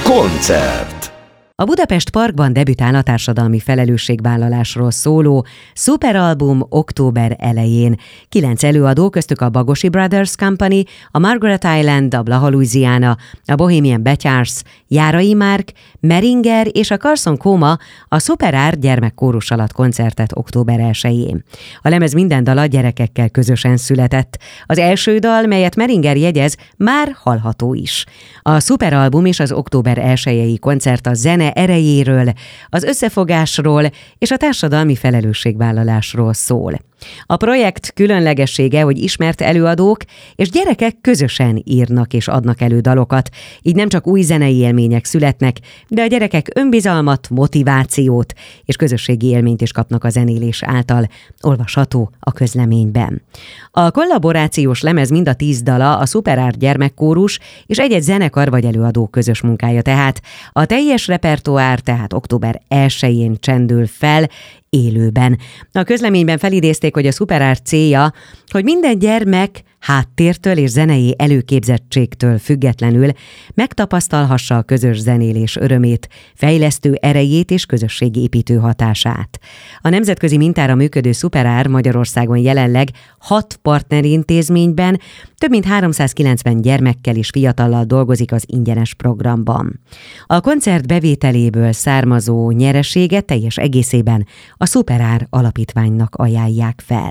Koncert. A Budapest Parkban debütál a társadalmi felelősségvállalásról szóló szuperalbum október elején. 9 előadó, köztük a Bagosi Brothers Company, a Margaret Island, a Blaha Louisiana, a Bohemian Betyars, Járai Márk, Meringer és a Carson Coma a Szuperár gyermekkórus alatt koncertet október 1-jén. A lemez minden dala gyerekekkel közösen született. Az első dal, melyet Meringer jegyez, már hallható is. A szuperalbum és az október 1-i koncert a zene erejéről, az összefogásról és a társadalmi felelősségvállalásról szól. A projekt különlegessége, hogy ismert előadók és gyerekek közösen írnak és adnak elő dalokat, így nem csak új zenei élmények születnek, de a gyerekek önbizalmat, motivációt és közösségi élményt is kapnak a zenélés által, olvasható a közleményben. A kollaborációs lemez mind a 10 dala a Szuperár gyermekkórus és egy-egy zenekar vagy előadó közös munkája, tehát a teljes repertoár tehát október 1-jén csendül fel, élőben. A közleményben felidézték, hogy a Szuperár célja, hogy minden gyermek háttértől és zenei előképzettségtől függetlenül megtapasztalhassa a közös zenélés örömét, fejlesztő erejét és közösségépítő hatását. A nemzetközi mintára működő Szuperár Magyarországon jelenleg 6 partnerintézményben több mint 390 gyermekkel és fiatallal dolgozik az ingyenes programban. A koncert bevételéből származó nyereséget teljes egészében a Szuperár alapítványnak ajánlják fel.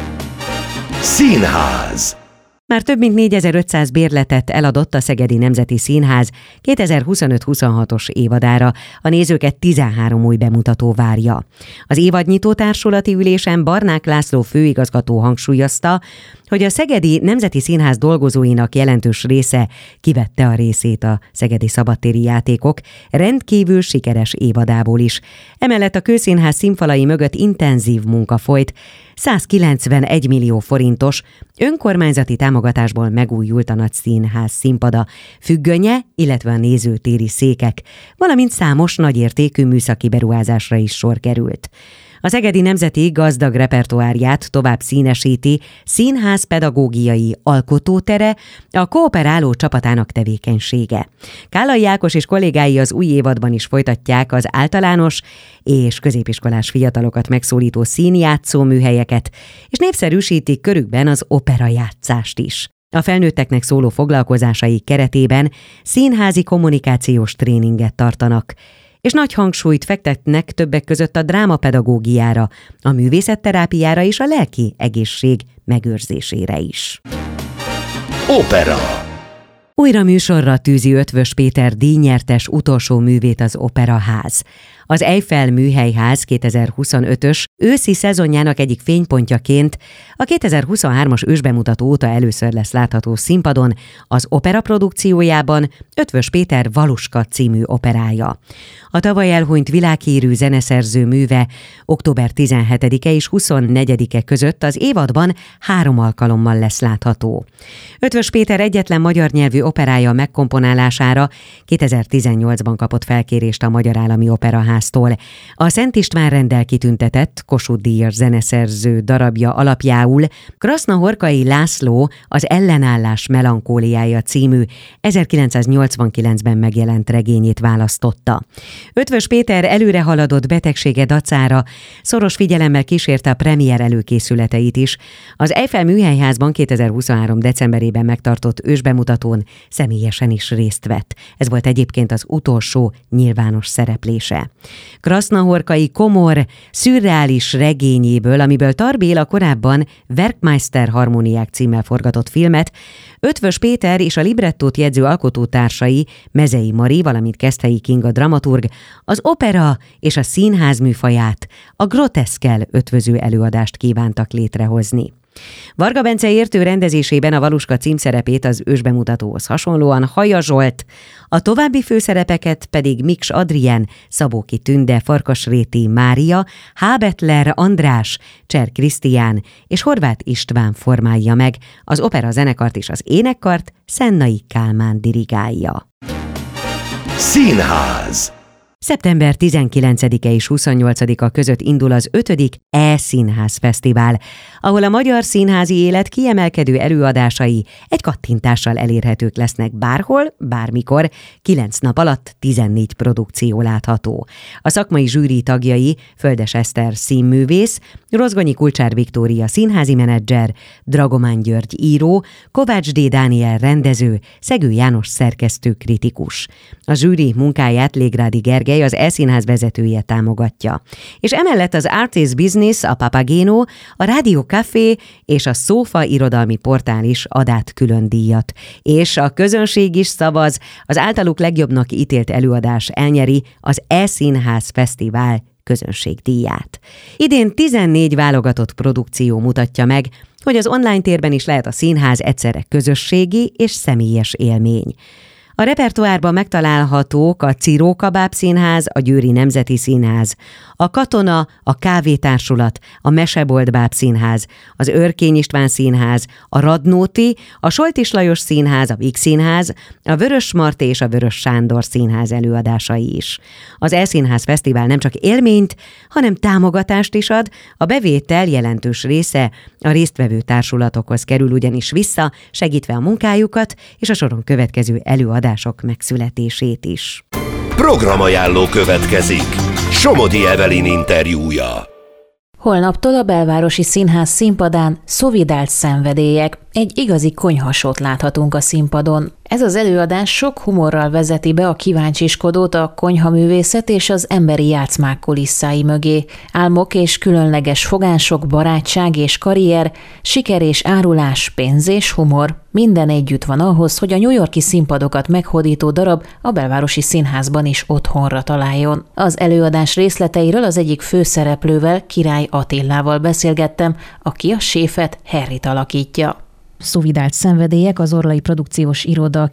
Színház. Már több mint 4500 bérletet eladott a Szegedi Nemzeti Színház 2025-26-os évadára. A nézőket 13 új bemutató várja. Az évadnyitó társulati ülésen Barnák László főigazgató hangsúlyozta, hogy a Szegedi Nemzeti Színház dolgozóinak jelentős része kivette a részét a szegedi szabadtéri játékok rendkívül sikeres évadából is. Emellett a Kőszínház színfalai mögött intenzív munka folyt, 191 millió forintos önkormányzati támogatásból megújult a Nagyszínház színpada, függönye, illetve a nézőtéri székek, valamint számos nagyértékű műszaki beruházásra is sor került. A Szegedi Nemzeti gazdag repertoárját tovább színesíti színház pedagógiai alkotótere, a kooperáló csapatának tevékenysége. Kállai Ákos és kollégái az új évadban is folytatják az általános és középiskolás fiatalokat megszólító színjátszó műhelyeket, és népszerűsítik körükben az operajátszást is. A felnőtteknek szóló foglalkozásaik keretében színházi kommunikációs tréninget tartanak, és nagy hangsúlyt fektetnek többek között a drámapedagógiára, a művészetterápiára és a lelki egészség megőrzésére is. Opera. Újra műsorra tűzi Eötvös Péter díjnyertes utolsó művét az Operaház. Az Eiffel Műhelyház 2025-ös őszi szezonjának egyik fénypontjaként a 2023-as ősbemutató óta először lesz látható színpadon az opera produkciójában Eötvös Péter Valuska című operája. A tavaly elhunyt világhírű zeneszerző műve október 17-e és 24-e között az évadban 3 alkalommal lesz látható. Eötvös Péter egyetlen magyar nyelvű operája megkomponálására 2018-ban kapott felkérést a Magyar Állami Operaháztól. A Szent István renddel kitüntetett Kossuth-díjas zeneszerző darabja alapjául Krasznahorkai László Az ellenállás melankóliája című 1989-ben megjelent regényét választotta. Eötvös Péter előrehaladott betegsége dacára szoros figyelemmel kísérte a premier előkészületeit is. Az Eiffel Műhelyházban 2023. decemberében megtartott ősbemutatón személyesen is részt vett. Ez volt egyébként az utolsó nyilvános szereplése. Krasznahorkai komor szürreális regényéből, amiből Tar Béla korábban Werkmeister harmóniák címmel forgatott filmet, Eötvös Péter és a librettót jegyző alkotótársai, Mezei Mari, valamint Keszthelyi Kinga dramaturg, az opera és a színház műfaját, a groteszkkel ötvöző előadást kívántak létrehozni. Varga Bence értő rendezésében a Valuska címszerepét az ősbemutatóhoz hasonlóan Haja Zsolt, a további főszerepeket pedig Miks Adrien, Szabóki Tünde, Farkasréti Mária, Hábetler András, Cser Krisztián és Horváth István formálja meg, az opera zenekart és az énekkart Szennai Kálmán dirigálja. Színház. Szeptember 19-e és 28-a között indul az 5. E-Színház Fesztivál, ahol a magyar színházi élet kiemelkedő előadásai egy kattintással elérhetők lesznek bárhol, bármikor, 9 nap alatt 14 produkció látható. A szakmai zsűri tagjai Földes Eszter színművész, Rozgonyi Kulcsár Viktória színházi menedzser, Dragomán György író, Kovács D. Dániel rendező, Szegő János szerkesztő kritikus. A zsűri munkáját Légrádi Gergely, az E-Színház vezetője támogatja. És emellett az Artist Business, a Papageno, a Rádió Café és a Szófa irodalmi portál is ad át külön díjat. És a közönség is szavaz, az általuk legjobbnak ítélt előadás elnyeri az E-Színház Fesztivál közönségdíját. Idén 14 válogatott produkció mutatja meg, hogy az online térben is lehet a színház egyszerre közösségi és személyes élmény. A repertoárban megtalálhatók a Ciró Kabáb Színház, a Győri Nemzeti Színház, a Katona, a Kávétársulat, a Mesebolt Báb Színház, az Örkény István Színház, a Radnóti, a Soltis Lajos Színház, a Víg Színház, a Vörös Marti és a Vörös Sándor Színház előadásai is. Az E-Színház Fesztivál nem csak élményt, hanem támogatást is ad, a bevétel jelentős része a résztvevő társulatokhoz kerül ugyanis vissza, segítve a munkájukat és a soron következő előadások megszületését is. Programajánló következik. Somodi Evelyn interjúja. Holnaptól a Belvárosi Színház színpadán Szovidált szenvedélyek, egy igazi konyhasót láthatunk a színpadon. Ez az előadás sok humorral vezeti be a kíváncsiskodót a konyhaművészet és az emberi játszmák kulisszái mögé. Álmok és különleges fogások, barátság és karrier, siker és árulás, pénz és humor. Minden együtt van ahhoz, hogy a New York-i színpadokat meghódító darab a Belvárosi Színházban is otthonra találjon. Az előadás részleteiről az egyik főszereplővel, Király Attillával beszélgettem, aki a séfet, Harryt alakítja. Szovidált szenvedélyek az Orlai Produkciós Iroda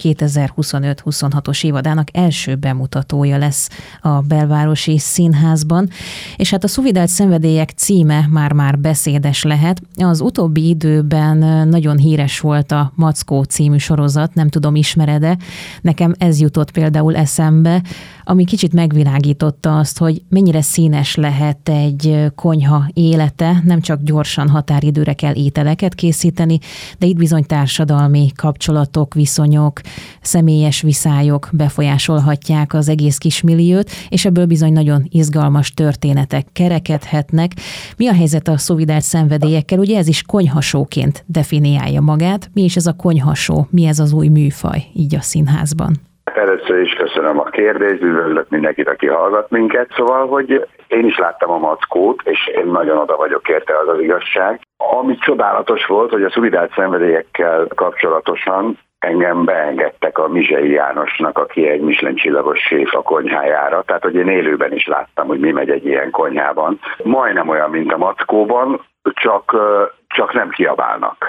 2025-26-os évadának első bemutatója lesz a Belvárosi Színházban, és hát a Szovidált szenvedélyek címe már beszédes lehet. Az utóbbi időben nagyon híres volt a Mackó című sorozat, nem tudom, ismered-e? Nekem ez jutott például eszembe, ami kicsit megvilágította azt, hogy mennyire színes lehet egy konyha élete, nem csak gyorsan határidőre kell ételeket készíteni, de itt bizony társadalmi kapcsolatok, viszonyok, személyes viszályok befolyásolhatják az egész kismilliót, és ebből bizony nagyon izgalmas történetek kerekedhetnek. Mi a helyzet a Szovidált szenvedélyekkel? Ugye ez is konyhasóként definiálja magát. Mi is ez a konyhasó? Mi ez az új műfaj így a színházban? Először is köszönöm a kérdést, üdvözlök mindenkit, aki hallgat minket. Szóval, hogy én is láttam a Mackót, és én nagyon oda vagyok érte, az igazság. Ami csodálatos volt, hogy a Szovidált szenvedélyekkel kapcsolatosan engem beengedtek a Mizsei Jánosnak, aki egy Michelin csillagos séf a konyhájára. Tehát, hogy én élőben is láttam, hogy mi megy egy ilyen konyhában. Majdnem olyan, mint a Mackóban, csak nem kiabálnak.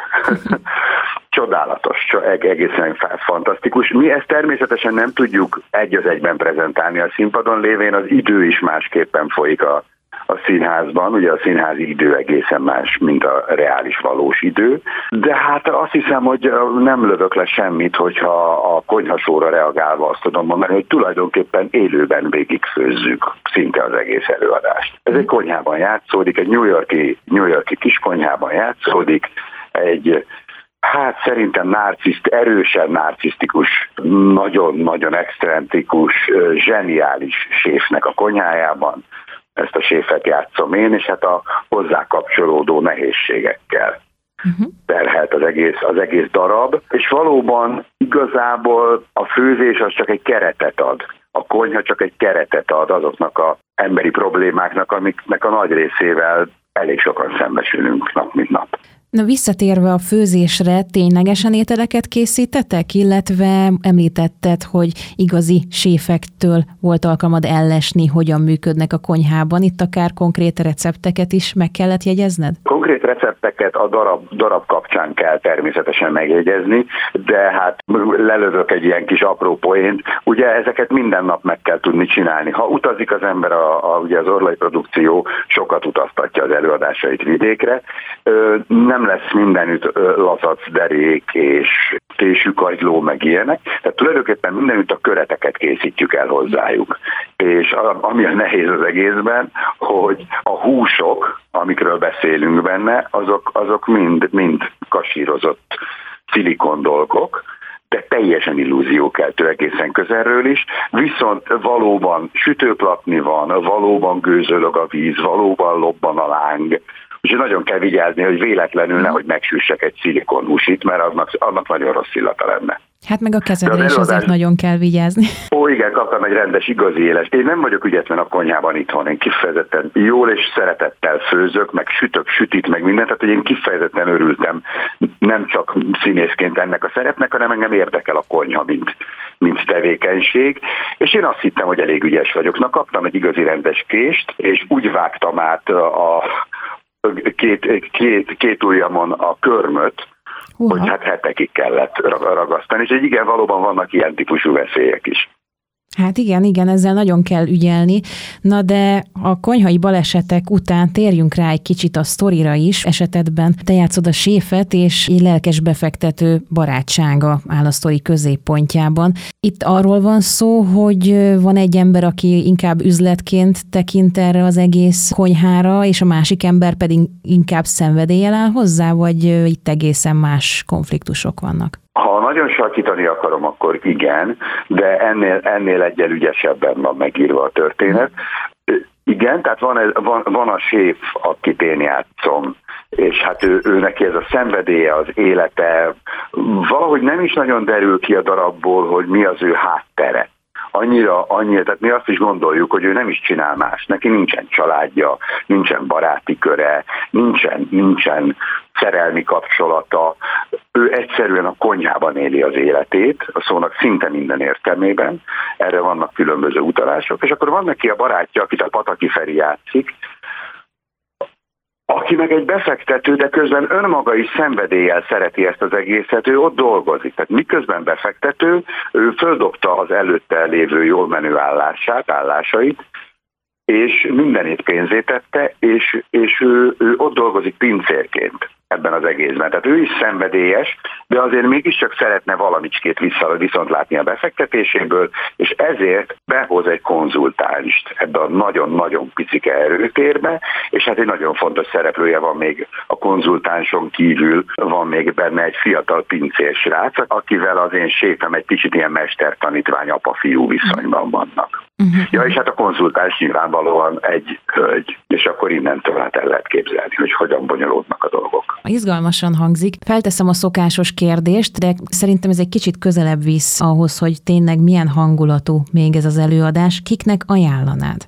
Csodálatos, egészen fantasztikus. Mi ezt természetesen nem tudjuk egy az egyben prezentálni a színpadon, lévén az idő is másképpen folyik a színházban. Ugye a színházi idő egészen más, mint a reális valós idő. De hát azt hiszem, hogy nem lövök le semmit, hogyha a konyhasóra reagálva azt tudom mondani, hogy tulajdonképpen élőben végigfőzzük szinte az egész előadást. Ez egy konyhában játszódik, egy New York-i kis konyhában játszódik, egy szerintem erősen narcisztikus, nagyon excentrikus, zseniális séfnek a konyhájában. Ezt a séfet játszom én, és hát a hozzá kapcsolódó nehézségekkel terhelt az egész darab. És valóban igazából a főzés az csak egy keretet ad. A konyha csak egy keretet ad azoknak az emberi problémáknak, amiknek a nagy részével elég sokan szembesülünk nap mint nap. Na, visszatérve a főzésre, ténylegesen ételeket készítettek, illetve említetted, hogy igazi séfektől volt alkalmad ellesni, hogyan működnek a konyhában. Itt akár konkrét recepteket is meg kellett jegyezned? Konkrét recepteket a darab kapcsán kell természetesen megjegyezni, de hát lelövök egy ilyen kis apró poént. Ugye ezeket minden nap meg kell tudni csinálni. Ha utazik az ember, ugye az Orlai Produkció sokat utaztatja az előadásait vidékre, nem nem lesz mindenütt lazac derék és tésű kagyló, meg ilyenek. Tehát tulajdonképpen mindenütt a köreteket készítjük el hozzájuk. És ami a nehéz az egészben, hogy a húsok, amikről beszélünk benne, azok mind kasírozott szilikon dolgok, de teljesen illúziókeltő egészen közelről is, viszont valóban sütőplapni van, valóban gőzölög a víz, valóban lobban a láng, úgyhogy nagyon kell vigyázni, hogy véletlenül nehogy megsüssek egy szilikonhúsit, mert annak nagyon rossz illata lenne. Hát meg a kezedre is azért nagyon kell vigyázni. Ó, igen, kaptam egy rendes, igazi éles. Én nem vagyok ügyetlen a konyhában itthon, én kifejezetten jól és szeretettel főzök, meg sütök sütit, meg mindent, tehát hogy én kifejezetten örültem, nem csak színészként ennek a szerepnek, hanem engem érdekel a konyha, mint tevékenység, és én azt hittem, hogy elég ügyes vagyok. Na, kaptam egy igazi rendes kést, és úgy vágtam át a két ujjamon a körmöt, hogy hát hetekig kellett ragasztani, és igen, valóban vannak ilyen típusú veszélyek is. Hát igen, ezzel nagyon kell ügyelni. Na de a konyhai balesetek után térjünk rá egy kicsit a sztorira is. Esetedben te játszod a séfet, és egy lelkes befektető barátsága áll a sztori középpontjában. Itt arról van szó, hogy van egy ember, aki inkább üzletként tekint erre az egész konyhára, és a másik ember pedig inkább szenvedéllyel áll hozzá, vagy itt egészen más konfliktusok vannak? Ha nagyon sarkítani akarom, akkor igen, de ennél egyel ügyesebben van megírva a történet. Igen, tehát van a séf, akit én játszom, és hát ő neki ez a szenvedélye, az élete, valahogy nem is nagyon derül ki a darabból, hogy mi az ő háttere. Annyira, tehát mi azt is gondoljuk, hogy ő nem is csinál más. Neki nincsen családja, nincsen baráti köre, nincsen szerelmi kapcsolata. Ő egyszerűen a konyhában éli az életét, a szónak szinte minden értelmében. Erre vannak különböző utalások. És akkor van neki a barátja, akit a Pataki Feri játszik, aki meg egy befektető, de közben önmaga is szenvedéllyel szereti ezt az egészet, ő ott dolgozik. Tehát miközben befektető, ő földobta az előtte lévő jól menő állásait, és mindenét pénzét tette, és ő ott dolgozik pincérként ebben az egészben. Tehát ő is szenvedélyes, de azért mégiscsak szeretne valamicskét viszont látni a befektetéséből, és ezért behoz egy konzultánst ebbe a nagyon-nagyon picike erőtérbe, és hát egy nagyon fontos szereplője van még a konzultánson kívül, van még benne egy fiatal pincérsrác, akivel az én séfem egy kicsit ilyen mester-tanítvány apa-fiú viszonyban vannak. Ja, és hát a konzultáns nyilvánvalóan egy hölgy, és akkor innentől hát el lehet képzelni, hogy hogyan bonyolódnak a dolgok. Izgalmasan hangzik. Felteszem a szokásos kérdést, de szerintem ez egy kicsit közelebb visz ahhoz, hogy tényleg milyen hangulatú még ez az előadás. Kiknek ajánlanád?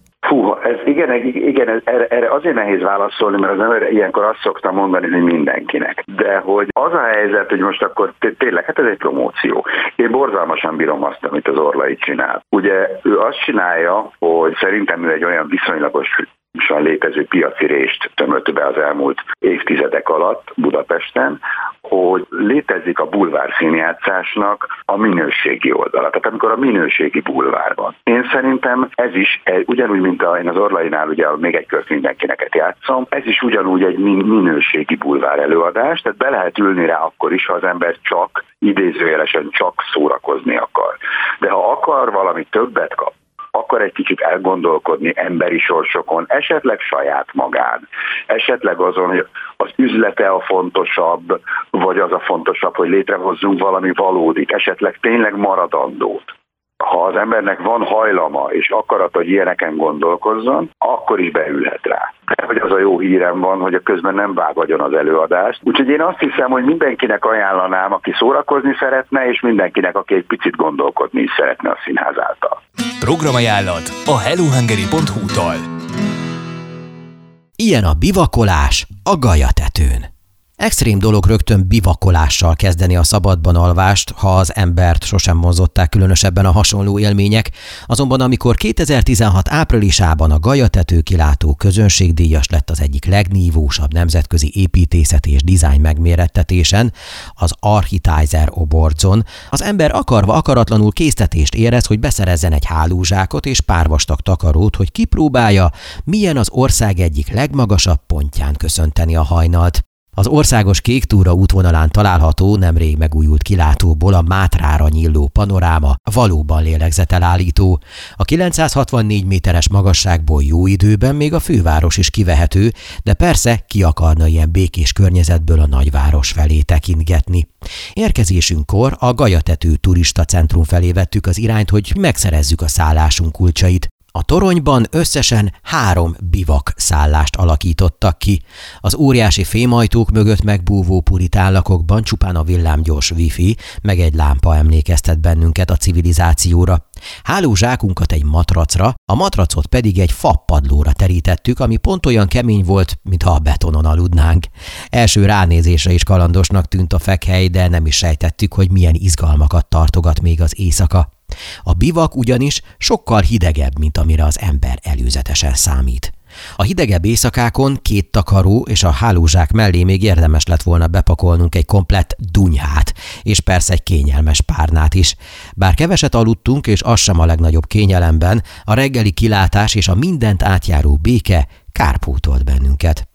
Igen, erre azért nehéz válaszolni, mert az ember ilyenkor azt szoktam mondani, hogy mindenkinek. De hogy az a helyzet, hogy most akkor tényleg, hát ez egy promóció. Én borzalmasan bírom azt, amit az Orlai csinál. Ugye ő azt csinálja, hogy szerintem ő egy olyan viszonylagosan létező piaci rést tömött be az elmúlt évtizedek alatt Budapesten, hogy létezik a bulvár színjátszásnak a minőségi oldala. Tehát amikor a minőségi bulvár van. Én szerintem ez is, ugyanúgy, mint én az Orlainál ugye még egy kört mindenkineket játszom, ez is ugyanúgy egy minőségi bulvár előadás, tehát be lehet ülni rá akkor is, ha az ember csak, idézőjelesen csak szórakozni akar. De ha akar valami többet kap, akkor egy kicsit elgondolkodni emberi sorsokon, esetleg saját magán, esetleg azon, hogy az üzlete a fontosabb, vagy az a fontosabb, hogy létrehozzunk valami valódit, esetleg tényleg maradandót. Ha az embernek van hajlama és akarat, hogy ilyeneken gondolkozzon, akkor is beülhet rá. De hogy az a jó hírem van, hogy a közben nem vágagyon az előadást. Úgyhogy én azt hiszem, hogy mindenkinek ajánlanám, aki szórakozni szeretne, és mindenkinek, aki egy picit gondolkodni is szeretne a színház által. Programajánlat a hellohungary.hu-tól. Ilyen a bivakolás a Galyatetőn. Extrém dolog rögtön bivakolással kezdeni a szabadban alvást, ha az embert sosem vonzották különösebben a hasonló élmények, azonban amikor 2016 áprilisában a Galyatető kilátó közönségdíjas lett az egyik legnívósabb nemzetközi építészet és dizájn megmérettetésen, az Architizer Awards-on, az ember akarva akaratlanul késztetést érez, hogy beszerezzen egy hálózsákot és párvastag takarót, hogy kipróbálja, milyen az ország egyik legmagasabb pontján köszönteni a hajnalt. Az országos Kék túra útvonalán található nemrég megújult kilátóból a Mátrára nyíló panoráma valóban lélegzetelállító. A 964 méteres magasságból jó időben még a főváros is kivehető, de persze ki akarna ilyen békés környezetből a nagyváros felé tekintgetni. Érkezésünkkor a Galyatető turista centrum felé vettük az irányt, hogy megszerezzük a szállásunk kulcsait. A toronyban összesen 3 bivak szállást alakítottak ki. Az óriási fémajtók mögött megbúvó puritán lakokban csupán a villámgyors wifi, meg egy lámpa emlékeztet bennünket a civilizációra. Hálózsákunkat egy matracra, a matracot pedig egy fapadlóra terítettük, ami pont olyan kemény volt, mintha a betonon aludnánk. Első ránézésre is kalandosnak tűnt a fekhely, de nem is sejtettük, hogy milyen izgalmakat tartogat még az éjszaka. A bivak ugyanis sokkal hidegebb, mint amire az ember előzetesen számít. A hidegebb éjszakákon 2 takaró és a hálózsák mellé még érdemes lett volna bepakolnunk egy komplett dunyhát, és persze egy kényelmes párnát is. Bár keveset aludtunk, és az sem a legnagyobb kényelemben, a reggeli kilátás és a mindent átjáró béke kárpótolt bennünket.